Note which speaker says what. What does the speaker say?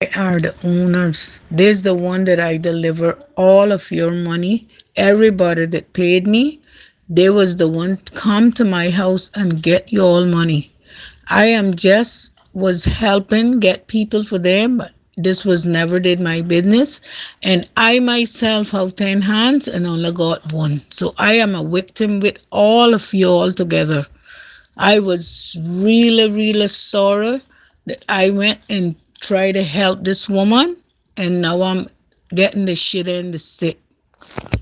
Speaker 1: are the owners. There's the one that I deliver all of your money. Everybody that paid me, they was the one come to my house and get your all money. I am just was helping get people for them, but this was never did my business. And I myself have 10 hands and only got one. So I am a victim with all of you all together. I was really sorry that I went and tried to help this woman, and now I'm getting the shit in the stick.